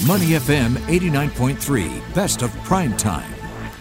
Money FM 89.3, best of prime time.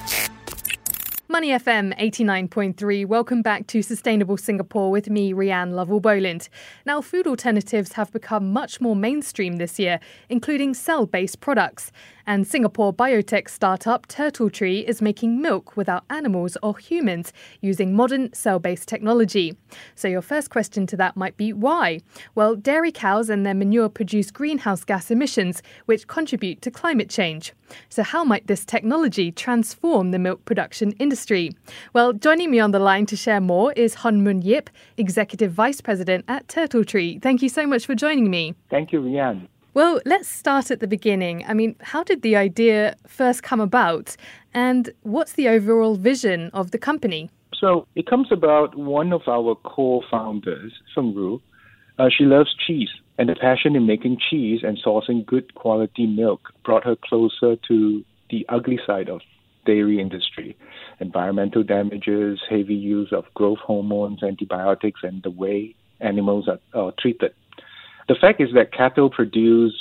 Money FM 89.3, welcome back to Sustainable Singapore with me, Rianne Lovell-Boland. Now, food alternatives have become much more mainstream this year, including cell-based products. And Singapore biotech startup Turtle Tree is making milk without animals or humans using modern cell-based technology. So your first question to that might be why? Well, dairy cows and their manure produce greenhouse gas emissions, which contribute to climate change. So how might this technology transform the milk production industry? Well, joining me on the line to share more is Hon Moon Yip, Executive Vice President at Turtle Tree. Thank you so much for joining me. Thank you, Rianne. Well, let's start at the beginning. I mean, how did the idea first come about? And what's the overall vision of the company? So it comes about one of our co-founders, Feng Ru. She loves cheese, and the passion in making cheese and sourcing good quality milk brought her closer to the ugly side of dairy industry. Environmental damages, heavy use of growth hormones, antibiotics, and the way animals are treated. The fact is that cattle produce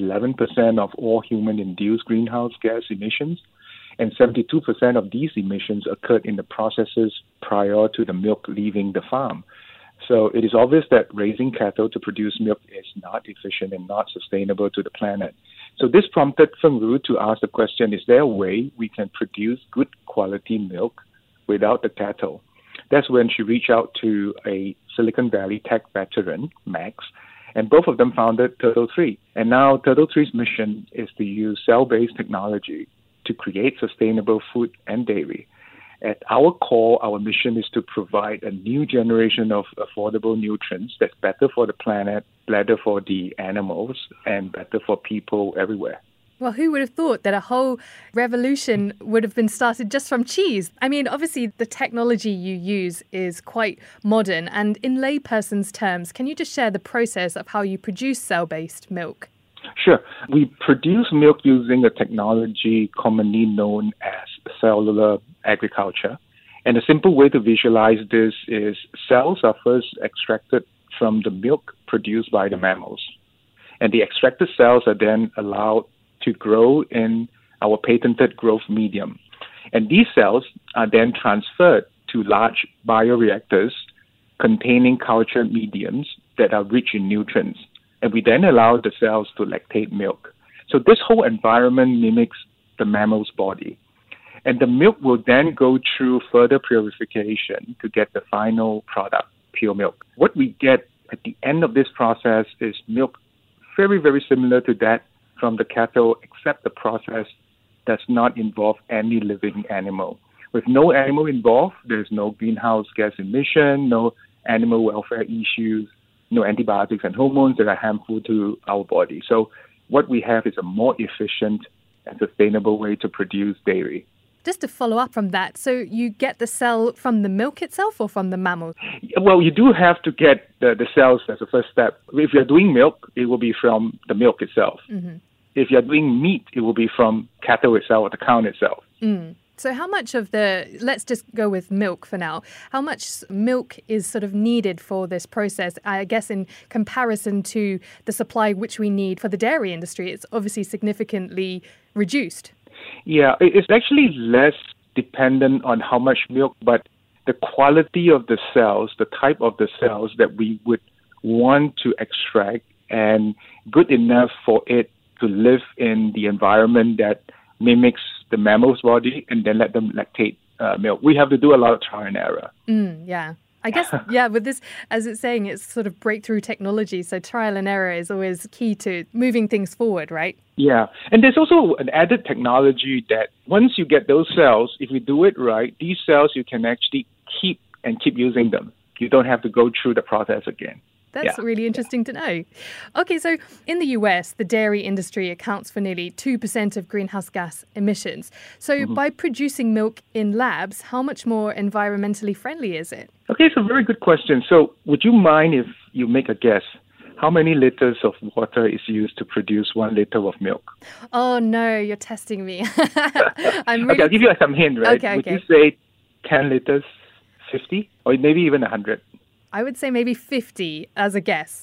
11% of all human-induced greenhouse gas emissions, and 72% of these emissions occurred in the processes prior to the milk leaving the farm. So it is obvious that raising cattle to produce milk is not efficient and not sustainable to the planet. So this prompted Feng Ru to ask the question, is there a way we can produce good quality milk without the cattle? That's when she reached out to a Silicon Valley tech veteran, Max, and both of them founded Turtle Tree. And now Turtle Tree's mission is to use cell-based technology to create sustainable food and dairy. At our core, our mission is to provide a new generation of affordable nutrients that's better for the planet, better for the animals, and better for people everywhere. Well, who would have thought that a whole revolution would have been started just from cheese? I mean, obviously, the technology you use is quite modern. And in layperson's terms, can you just share the process of how you produce cell-based milk? Sure. We produce milk using a technology commonly known as cellular agriculture. And a simple way to visualize this is cells are first extracted from the milk produced by the mammals. And the extracted cells are then allowed to grow in our patented growth medium. And these cells are then transferred to large bioreactors containing cultured mediums that are rich in nutrients. And we then allow the cells to lactate milk. So this whole environment mimics the mammal's body. And the milk will then go through further purification to get the final product, pure milk. What we get at the end of this process is milk very, very similar to that from the cattle, except the process does not involve any living animal. With no animal involved, there's no greenhouse gas emission, no animal welfare issues, no antibiotics and hormones that are harmful to our body. So what we have is a more efficient and sustainable way to produce dairy. Just to follow up from that, so you get the cell from the milk itself or from the mammal? Well, you do have to get the cells as a first step. If you're doing milk, it will be from the milk itself. Mm-hmm. If you're doing meat, it will be from cattle itself or the cow itself. So how much of let's just go with milk for now, how much milk is sort of needed for this process? I guess in comparison to the supply which we need for the dairy industry, it's obviously significantly reduced. Yeah, it's actually less dependent on how much milk, but the quality of the cells, the type of the cells that we would want to extract and good enough for it to live in the environment that mimics the mammal's body and then let them lactate milk. We have to do a lot of trial and error. Yeah. I guess, with this, as it's saying, it's sort of breakthrough technology. So trial and error is always key to moving things forward, right? Yeah. And there's also an added technology that once you get those cells, if you do it right, these cells you can actually keep using them. You don't have to go through the process again. That's really interesting to know. Okay, so in the US, the dairy industry accounts for nearly 2% of greenhouse gas emissions. So by producing milk in labs, how much more environmentally friendly is it? Okay, it's a very good question. So would you mind if you make a guess? How many liters of water is used to produce 1 liter of milk? Oh, no, you're testing me. Okay, I'll give you some hint, right? Would you say 10 liters, 50, or maybe even 100? I would say maybe 50 as a guess.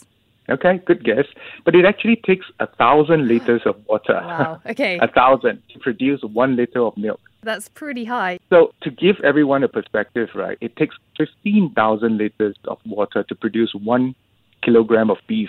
Okay, good guess. But it actually takes 1,000 liters of water. Wow, okay. 1,000 to produce 1 liter of milk. That's pretty high. So to give everyone a perspective, right, it takes 15,000 liters of water to produce 1 kilogram of beef,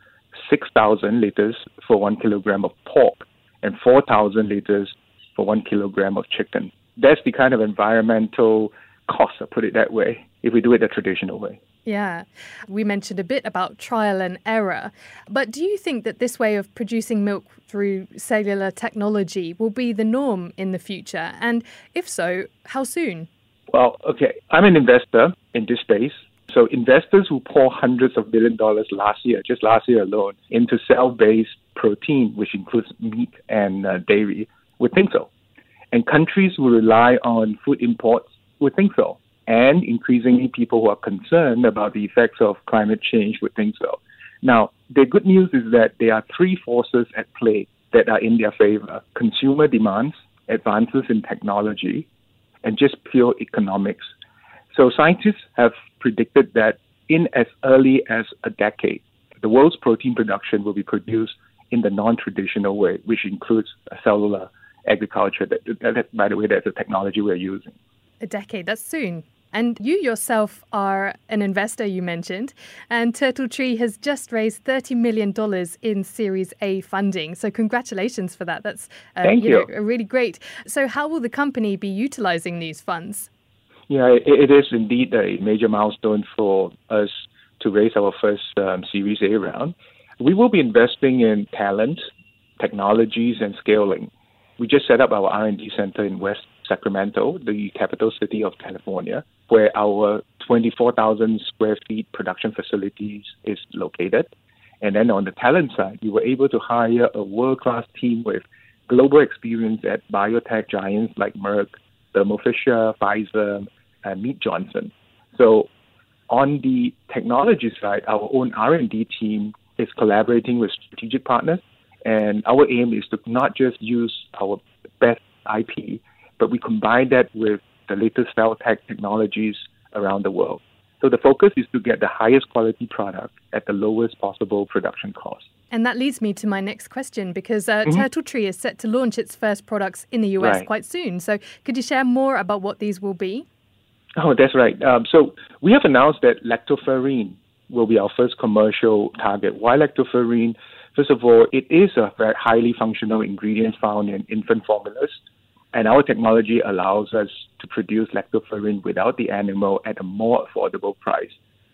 6,000 liters for 1 kilogram of pork, and 4,000 liters for 1 kilogram of chicken. That's the kind of environmental cost, I'll put it that way, if we do it the traditional way. Yeah. We mentioned a bit about trial and error, but do you think that this way of producing milk through cellular technology will be the norm in the future? And if so, how soon? Well, okay, I'm an investor in this space. So investors who pour hundreds of billion dollars just last year alone, into cell-based protein, which includes meat and dairy, would think so. And countries who rely on food imports would think so. And increasingly, people who are concerned about the effects of climate change would think so. Now, the good news is that there are three forces at play that are in their favor: consumer demands, advances in technology, and just pure economics. So scientists have predicted that in as early as a decade, the world's protein production will be produced in the non-traditional way, which includes cellular agriculture. That, by the way, that's the technology we're using. A decade, that's soon. And you yourself are an investor, you mentioned, and Turtle Tree has just raised $30 million in Series A funding. So congratulations for that. That's Thank you. Really great. So how will the company be utilizing these funds? Yeah, it is indeed a major milestone for us to raise our first Series A round. We will be investing in talent, technologies, and scaling. We just set up our R&D center in West Sacramento, the capital city of California, where our 24,000 square feet production facilities is located. And then on the talent side, we were able to hire a world-class team with global experience at biotech giants like Merck, Thermo Fisher, Pfizer, and Mead Johnson. So on the technology side, our own R&D team is collaborating with strategic partners. And our aim is to not just use our best IP, but we combine that with the latest cell tech technologies around the world. So the focus is to get the highest quality product at the lowest possible production cost. And that leads me to my next question, because Turtle Tree is set to launch its first products in the US quite soon. So could you share more about what these will be? Oh, that's right. So we have announced that lactoferrin will be our first commercial target. Why lactoferrin? First of all, it is a very highly functional ingredient found in infant formulas, and our technology allows us to produce lactoferrin without the animal at a more affordable price.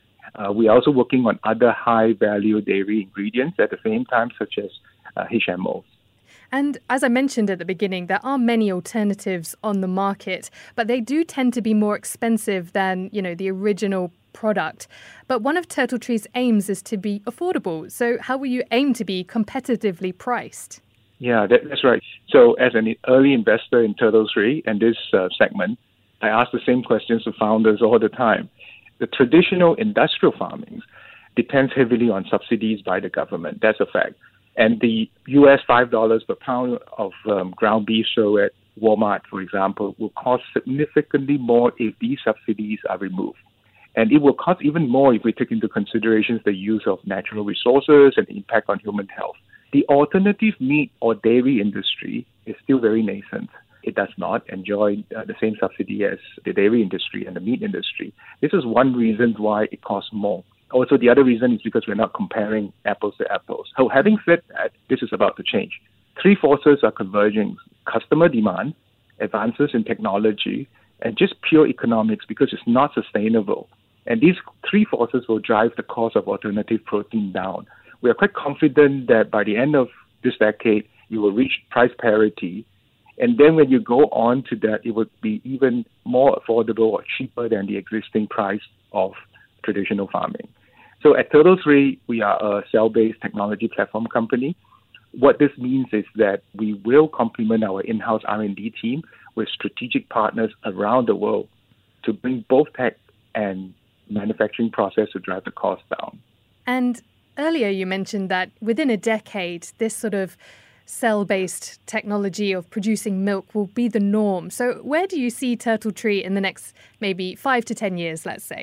We are also working on other high-value dairy ingredients at the same time, such as HMOs. And as I mentioned at the beginning, there are many alternatives on the market, but they do tend to be more expensive than, the original product. But one of Turtle Tree's aims is to be affordable. So how will you aim to be competitively priced? Yeah, that's right. So as an early investor in Turtle Tree and this segment, I ask the same questions to founders all the time. The traditional industrial farming depends heavily on subsidies by the government. That's a fact. And the US $5 per pound of ground beef sold at Walmart, for example, will cost significantly more if these subsidies are removed. And it will cost even more if we take into consideration the use of natural resources and the impact on human health. The alternative meat or dairy industry is still very nascent. It does not enjoy the same subsidy as the dairy industry and the meat industry. This is one reason why it costs more. Also, the other reason is because we're not comparing apples to apples. So having said that, this is about to change. Three forces are converging: customer demand, advances in technology, and just pure economics, because it's not sustainable. And these three forces will drive the cost of alternative protein down. We are quite confident that by the end of this decade, you will reach price parity. And then when you go on to that, it would be even more affordable or cheaper than the existing price of traditional farming. So at Turtle Tree, we are a cell-based technology platform company. What this means is that we will complement our in-house R&D team with strategic partners around the world to bring both tech and manufacturing process to drive the cost down. And earlier you mentioned that within a decade, this sort of cell-based technology of producing milk will be the norm. So where do you see Turtle Tree in the next maybe 5 to 10 years, let's say?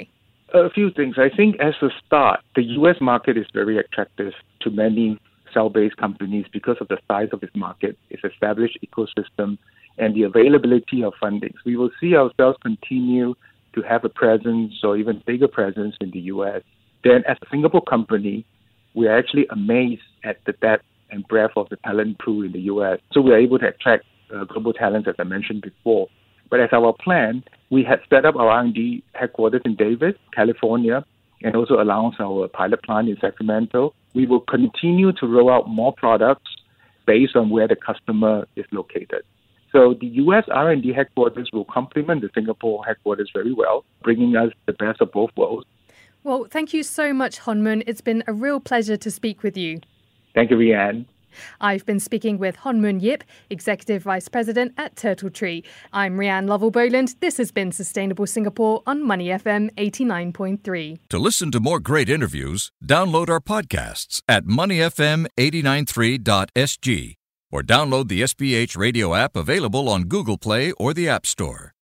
A few things. I think as a start, the U.S. market is very attractive to many cell-based companies because of the size of its market, its established ecosystem, and the availability of funding. We will see ourselves continue to have a presence or even bigger presence in the U.S. Then as a Singapore company, we are actually amazed at the depth and breadth of the talent pool in the U.S. So we are able to attract global talent, as I mentioned before. But as our plan, we had set up our R&D headquarters in Davis, California, and also announced our pilot plant in Sacramento. We will continue to roll out more products based on where the customer is located. So the U.S. R&D headquarters will complement the Singapore headquarters very well, bringing us the best of both worlds. Well, thank you so much, Hon Moon. It's been a real pleasure to speak with you. Thank you, Rianne. I've been speaking with Hon Moon Yip, Executive Vice President at Turtle Tree. I'm Rianne Lovell-Boland. This has been Sustainable Singapore on Money FM 89.3. To listen to more great interviews, download our podcasts at moneyfm893.sg or download the SPH radio app available on Google Play or the App Store.